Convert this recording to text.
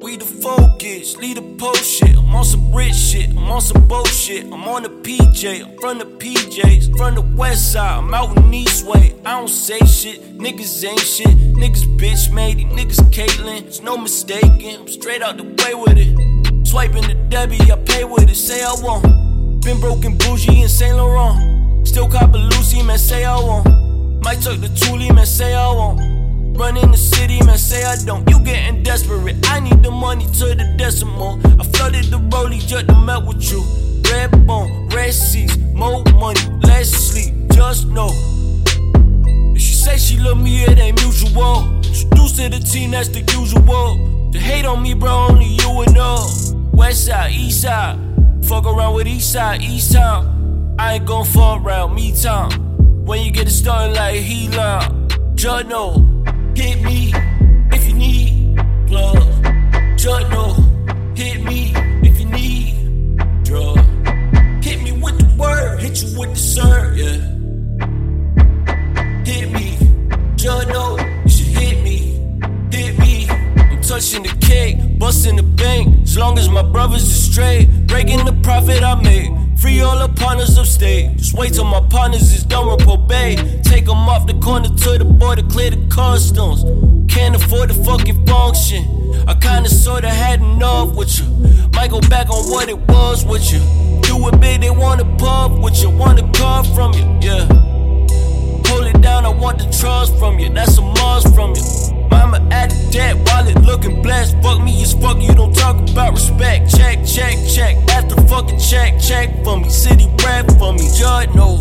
we the focus, lead the post shit. I'm on some rich shit, I'm on some bullshit. I'm on the PJ, I'm from the PJs, from the west side, I'm out in Eastway. I don't say shit, niggas ain't shit, niggas bitch made it, niggas Caitlyn. There's no mistaking, I'm straight out the way with it. Swiping the Debbie, I pay with it, say I won't. Been broken bougie in Saint Laurent. Still cop a Lucy, man, say I won't. Might talk the Thule, man, say I won't. Run in the city, man, say I don't. You getting desperate, I need the money to the decimal. I flooded the rollie just to melt with you. Red bone, red seats, more money, less sleep, just know. If she say she love me, it ain't mutual. Introduced to the team, that's the usual. The hate on me, bro, only you and know. West side, east side, fuck around with east side, east town. I ain't gon' fall around, me time. When you get it started like he line, just know. Hit me if you need plug. Just know. Hit me if you need drug. Hit me with the word, hit you with the serve, yeah. Hit me, just know. You should hit me, hit me. I'm touching the cake, busting the bank. As long as my brothers is straight, breaking the profit I made. Free all the partners upstate. Just wait till my partners is done with probate. Take them off the corner to the border, clear the customs. Can't afford the fucking function. I kinda sorta had enough with you. Might go back on what it was with you. Do it big, they wanna pub with you. Want a car from you, yeah. Hold it down, I want the trust from you. That's a must from you. Mama at the debt, wallet looking blessed. Fuck me as fuck, you don't talk about respect. Check, check, check. After fucking check, check for me. City rap for me. Judge, no.